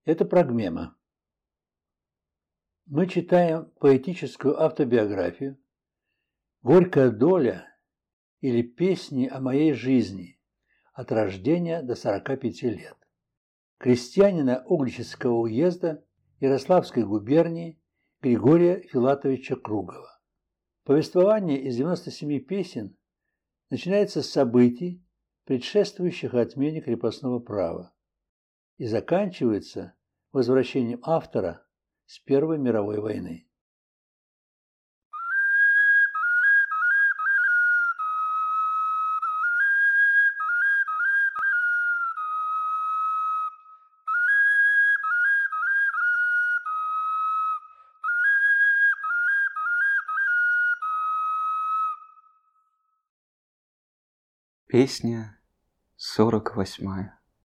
Это прогмема. Мы читаем поэтическую автобиографию «Горькая доля» или «Песни о моей жизни» от рождения до 45 лет крестьянина Угличского уезда Ярославской губернии Григория Филатовича Кругова. Повествование из 97 песен начинается с событий, предшествующих отмене крепостного права, и заканчивается возвращением автора с Первой мировой войны. Песня 48.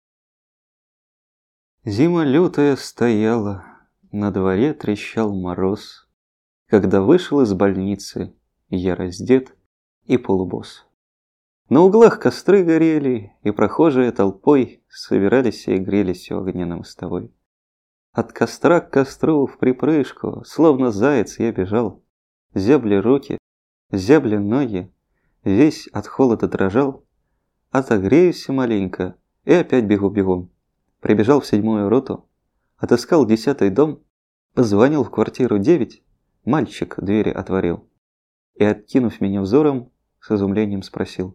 Зима лютая стояла, на дворе трещал мороз, когда вышел из больницы я раздет и полубос. На углах костры горели, и прохожие толпой собирались и грелись у огня на мостовой. От костра к костру в припрыжку, словно заяц, я бежал. Зябли руки, зябли ноги, весь от холода дрожал. Отогреюсь маленько и опять бегу бегом. Прибежал в 7-ю роту, отыскал 10-й дом, позвонил в квартиру 9, мальчик двери отворил. И, откинув меня взором, с изумлением спросил: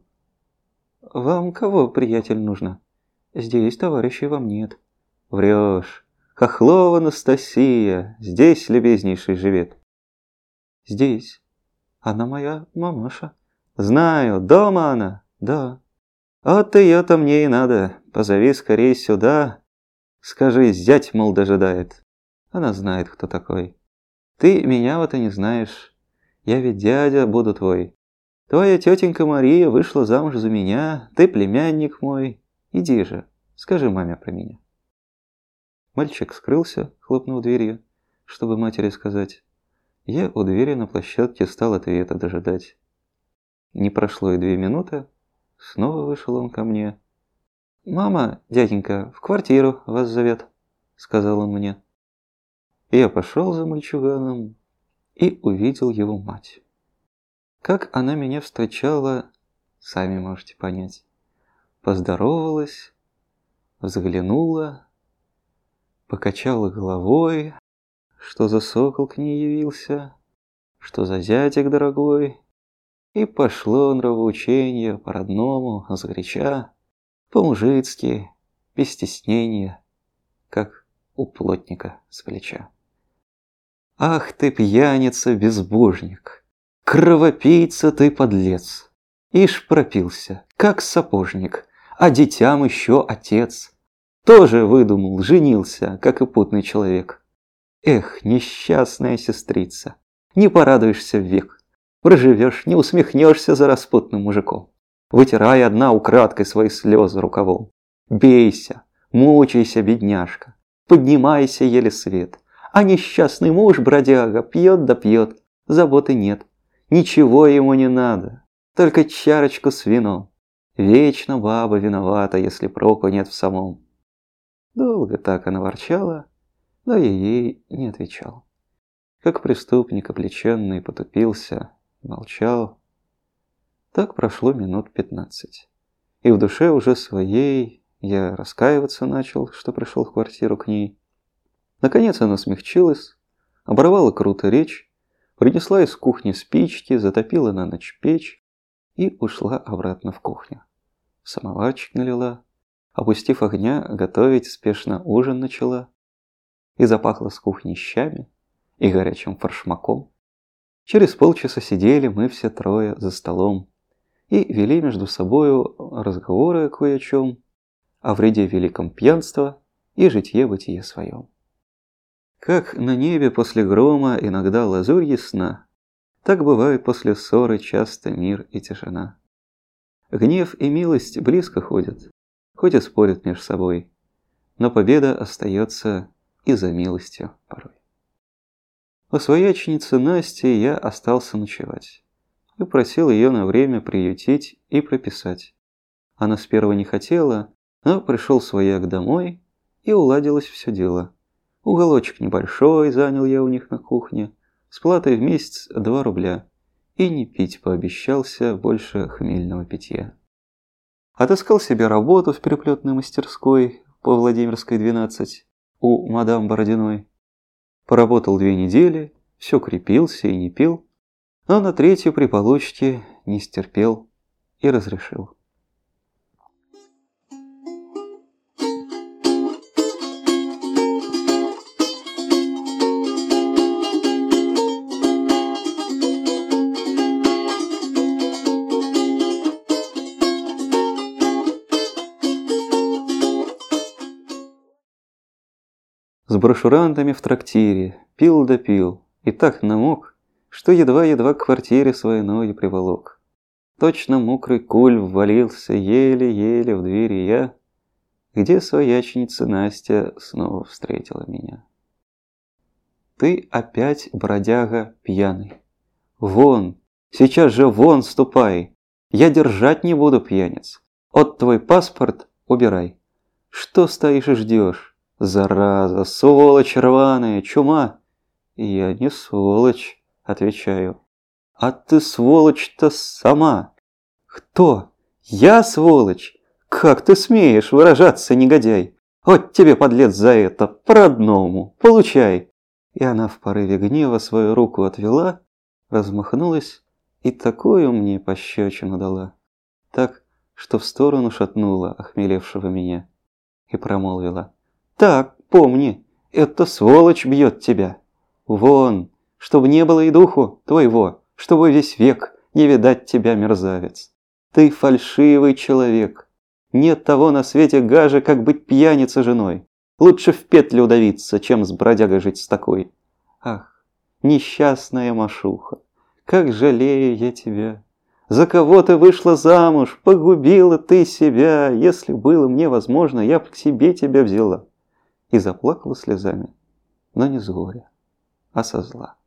«Вам кого, приятель, нужно? Здесь товарищей вам нет». «Врешь. Хохлова Анастасия здесь любезнейший живет». «Здесь. Она моя мамаша». «Знаю. Дома она?» «Да». «Вот ее-то мне и надо. Позови скорее сюда. Скажи, зять, мол, дожидает». Она знает, кто такой. «Ты меня вот и не знаешь. Я ведь дядя буду твой. Твоя тетенька Мария вышла замуж за меня. Ты племянник мой. Иди же, скажи маме про меня». Мальчик скрылся, хлопнув дверью, чтобы матери сказать. Я у двери на площадке стал ответа дожидать. Не прошло и 2 минуты. Снова вышел он ко мне. «Мама, дяденька, в квартиру вас зовет», — сказал он мне. Я пошел за мальчуганом и увидел его мать. Как она меня встречала, сами можете понять. Поздоровалась, взглянула, покачала головой, что за сокол к ней явился, что за зятик дорогой. И пошло нравоучение по-родному, сгоряча, по-мужицки, без стеснения, как у плотника с плеча. «Ах ты, пьяница, безбожник! Кровопийца ты, подлец! Ишь пропился, как сапожник, а дитям еще отец! Тоже выдумал, женился, как и путный человек! Эх, несчастная сестрица, не порадуешься век! Проживешь, не усмехнешься за распутным мужиком, вытирая одна украдкой свои слезы рукавом. Бейся, мучайся, бедняжка, поднимайся еле свет, а несчастный муж-бродяга пьет да пьет, заботы нет, ничего ему не надо, только чарочку с вином. Вечно баба виновата, если проку нет в самом». Долго так она ворчала, но я ей не отвечал. Как преступник облеченный потупился, молчал. Так прошло минут 15. И в душе уже своей я раскаиваться начал, что пришел в квартиру к ней. Наконец она смягчилась, оборвала круто речь, принесла из кухни спички, затопила на ночь печь и ушла обратно в кухню. Самоварчик налила, опустив огня, готовить спешно ужин начала. И запахло с кухни щами и горячим форшмаком. Через полчаса сидели мы все трое за столом и вели между собою разговоры кое о чем, о вреде великом пьянства и житье-бытие своем. Как на небе после грома иногда лазурь ясна, так бывает после ссоры часто мир и тишина. Гнев и милость близко ходят, хоть и спорят между собой, но победа остается и за милостью порой. У свояченицы Насти я остался ночевать и просил ее на время приютить и прописать. Она сперва не хотела, но пришел свояк домой и уладилось все дело. Уголочек небольшой занял я у них на кухне, с платой в месяц 2 рубля, и не пить пообещался больше хмельного питья. Отыскал себе работу в переплетной мастерской по Владимирской, 12, у мадам Бородиной. Поработал 2 недели, все крепился и не пил, но на 3-ю при получке не стерпел и разрешил. С брошюрантами в трактире пил да пил, и так намок, что едва-едва к квартире своей ноги приволок. Точно мокрый куль ввалился еле-еле в двери я, где свояченица Настя снова встретила меня. Ты опять, бродяга, пьяный. Вон, сейчас же вон ступай, я держать не буду, пьяниц. От твой паспорт убирай. Что стоишь и ждешь? Зараза, сволочь рваная, чума. Я не сволочь, отвечаю. А ты сволочь-то сама. Кто? Я сволочь? Как ты смеешь выражаться, негодяй? Вот тебе, подлец, за это, по-родному, получай. И она в порыве гнева свою руку отвела, размахнулась и такую мне пощечину дала, так, что в сторону шатнула охмелевшего меня и промолвила. Так, помни, эта сволочь бьет тебя. Вон, чтобы не было и духу твоего, чтобы весь век не видать тебя, мерзавец. Ты фальшивый человек. Нет того на свете гаже, как быть пьяницей женой. Лучше в петлю удавиться, чем с бродягой жить с такой. Ах, несчастная Машуха, как жалею я тебя. За кого ты вышла замуж, погубила ты себя. Если было мне возможно, я б к себе тебя взяла. И заплакала слезами, но не с горя, а со зла.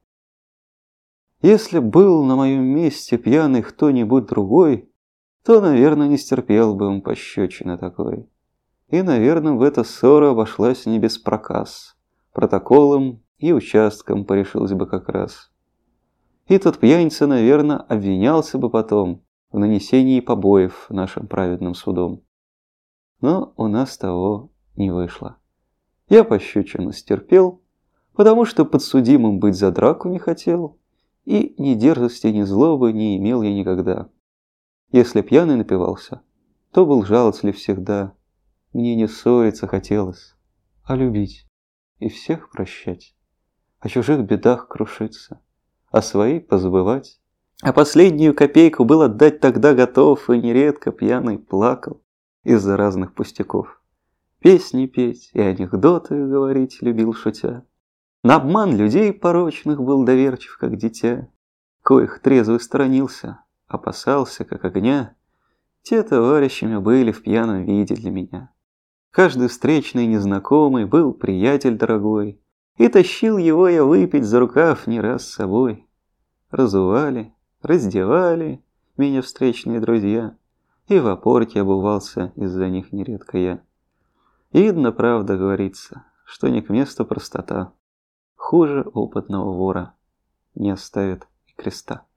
Если был на моем месте пьяный кто-нибудь другой, то, наверное, не стерпел бы он пощечины такой. И, наверное, в эта ссора обошлась не без проказ. Протоколом и участком порешилась бы как раз. И тот пьяница, наверное, обвинялся бы потом в нанесении побоев нашим праведным судом. Но у нас того не вышло. Я пощечину стерпел, потому что подсудимым быть за драку не хотел, и ни дерзости, ни злобы не имел я никогда. Если пьяный напивался, то был жалостлив всегда. Мне не ссориться хотелось, а любить и всех прощать, о чужих бедах крушиться, о своей позабывать. А последнюю копейку был отдать тогда готов, и нередко пьяный плакал из-за разных пустяков. Песни петь и анекдоты говорить любил шутя. На обман людей порочных был доверчив, как дитя. Коих трезвый сторонился, опасался, как огня. Те товарищами были в пьяном виде для меня. Каждый встречный незнакомый был приятель дорогой, и тащил его я выпить за рукав не раз с собой. Разували, раздевали меня встречные друзья, и в опорке обувался из-за них нередко я. Видно, правда говорится, что не к месту простота. Хуже опытного вора не оставит и креста.